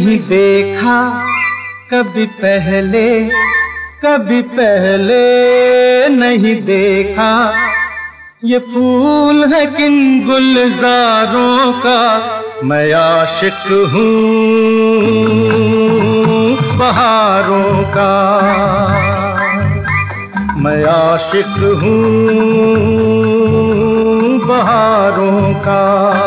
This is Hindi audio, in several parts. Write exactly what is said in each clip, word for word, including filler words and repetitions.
नहीं देखा कभी पहले, कभी पहले नहीं देखा। ये फूल है किन गुलजारों का, मैं आशिक हूँ बहारों का, मैं आशिक हूँ बहारों का।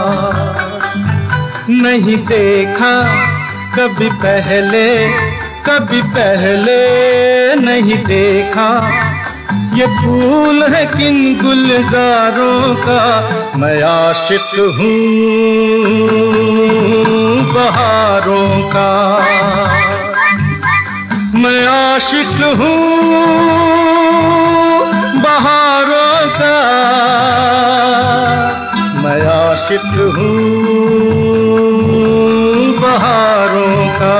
नहीं देखा कभी पहले, कभी पहले नहीं देखा। ये फूल है किन गुलजारों का, मैं आशिक हूँ बहारों का, मैं आशिक हूँ बहारों का, मैं आशिक हूँ बहारों का।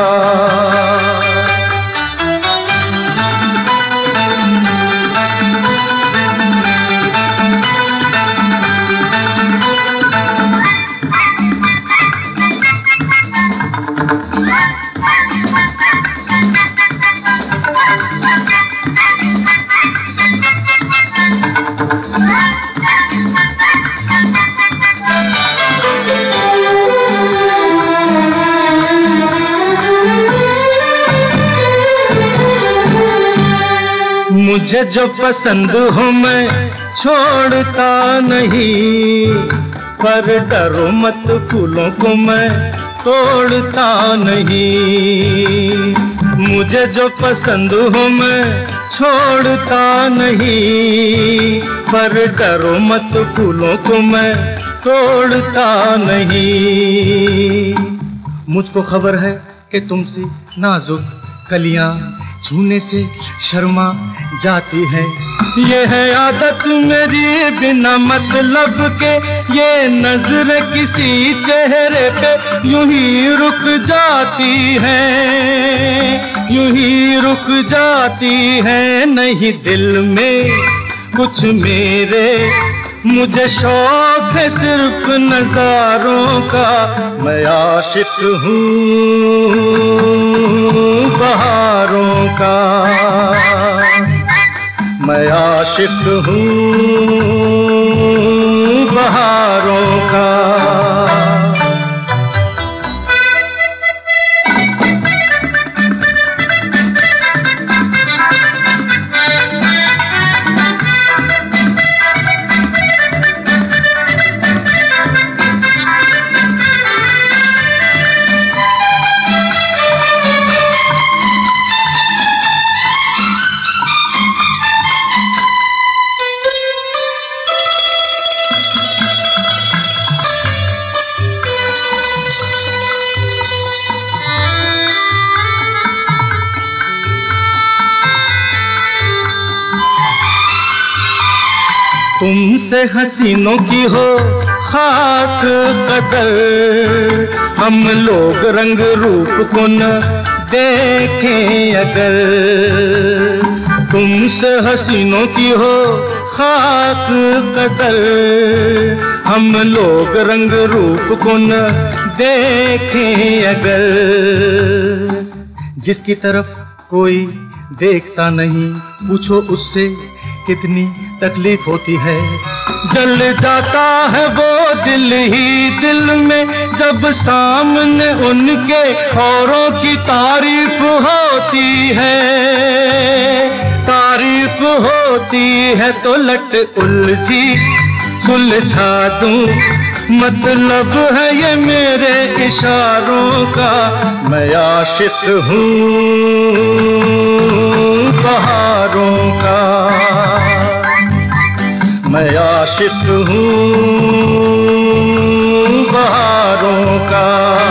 मुझे जो पसंद हो मैं छोड़ता नहीं, पर डरो मत फूलों को मैं तोड़ता नहीं। मुझे जो पसंद हो मैं छोड़ता नहीं, पर डरो मत फूलों को मैं तोड़ता नहीं। मुझको खबर है कि तुमसे नाजुक कलियां छूने से शर्मा जाती है। ये है आदत मेरी बिना मतलब के, ये नजर किसी चेहरे पे यूं ही रुक जाती है, यूं ही रुक जाती है। नहीं दिल में कुछ मेरे, मुझे शौक है सिर्फ नजारों का, मैं आशिक हूँ बहारों का, मैं आशिक हूँ बहारों का। तुमसे हसीनों की हो खाक कदर, हम लोग रंग रूप को न देखें अगर। तुमसे हसीनों की हो खाक कदर, हम लोग रंग रूप को न देखें अगर। जिसकी तरफ कोई देखता नहीं, पूछो उससे कितनी तकलीफ होती है। जल जाता है वो दिल ही दिल में, जब सामने उनके औरों की तारीफ होती है, तारीफ होती है। तो लट उलझी सुलझा दूं, मतलब है ये मेरे इशारों का, मैं आशिक हूँ बहारों का, मैं आशिक हूँ बहारों का।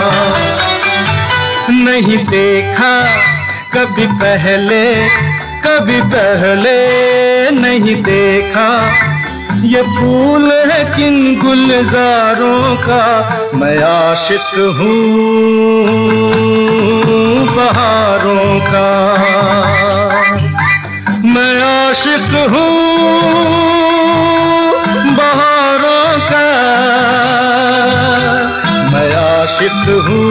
नहीं देखा कभी पहले, कभी पहले नहीं देखा। ये फूल है किन गुलजारों का, मैं आशिक हूँ बहारों का, मैं आशिक हूँ बहारों का, मैं आशिक हूँ